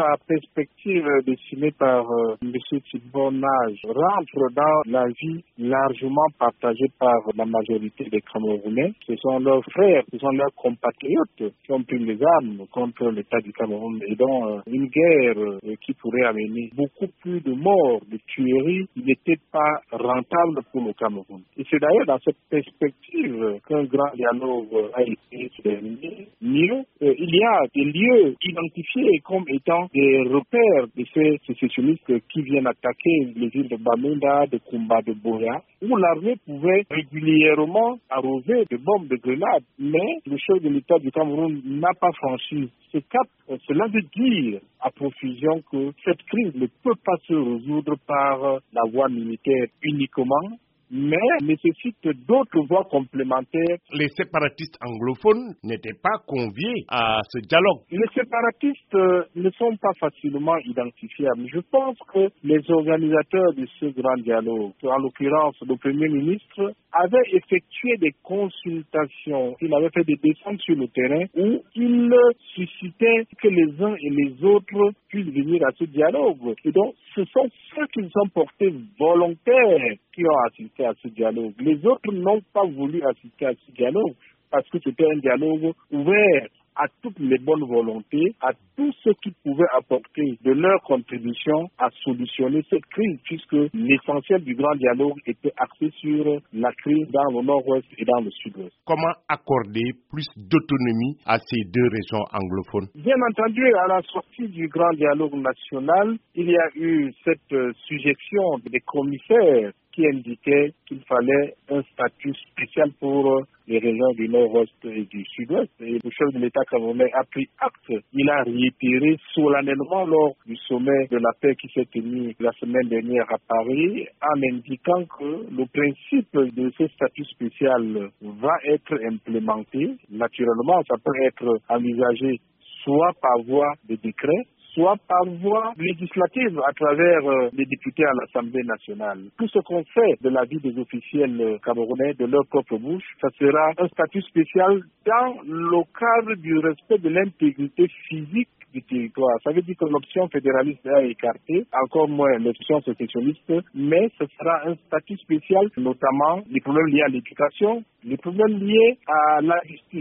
la perspective dessinée par M. Thibonage rentre dans la vie largement partagée par la majorité des Camerounais. Ce sont leurs frères, ce sont leurs compatriotes qui ont pris les armes contre l'État du Cameroun et dont une guerre qui pourrait amener beaucoup plus de morts, de tueries, il n'était pas rentable pour le Cameroun. Et c'est d'ailleurs dans cette perspective qu'un grand dialogue a été terminé. Mieux, il y a des lieux identifiés comme étant des repères de ces sécessionnistes qui viennent attaquer les villes de Bamenda, de Kumba, de Boya, où l'armée pouvait régulièrement arroser de bombes, de grenades, mais le chef de l'État du Cameroun n'a pas franchi ce cap. Cela veut dire à profusion que cette crise ne peut pas se résoudre par la voie militaire uniquement, mais nécessite d'autres voies complémentaires. Les séparatistes anglophones n'étaient pas conviés à ce dialogue. Les séparatistes ne sont pas facilement identifiables. Je pense que les organisateurs de ce grand dialogue, en l'occurrence le Premier ministre, avaient effectué des consultations. Il avait fait des descentes sur le terrain où il suscitait que les uns et les autres puissent venir à ce dialogue. Et donc, ce sont ceux qui sont portés volontaires qui ont assisté à ce dialogue. Les autres n'ont pas voulu assister à ce dialogue parce que c'était un dialogue ouvert à toutes les bonnes volontés, à tous ceux qui pouvaient apporter de leur contribution à solutionner cette crise, puisque l'essentiel du grand dialogue était axé sur la crise dans le nord-ouest et dans le sud-ouest. Comment accorder plus d'autonomie à ces deux régions anglophones? Bien entendu, à la sortie du grand dialogue national, il y a eu cette suggestion des commissaires qui indiquait qu'il fallait un statut spécial pour les régions du nord-ouest et du sud-ouest. Et le chef de l'État camerounais a pris acte. Il a réitéré solennellement lors du sommet de la paix qui s'est tenu la semaine dernière à Paris, en indiquant que le principe de ce statut spécial va être implémenté. Naturellement, ça peut être envisagé soit par voie de décret, soit par voie législative à travers les députés à l'Assemblée nationale. Tout ce qu'on fait de la vie des officiels camerounais de leur propre bouche, ça sera un statut spécial dans le cadre du respect de l'intégrité physique du territoire. Ça veut dire que l'option fédéraliste est écartée, encore moins l'option sécessionniste, mais ce sera un statut spécial, notamment les problèmes liés à l'éducation, les problèmes liés à la justice.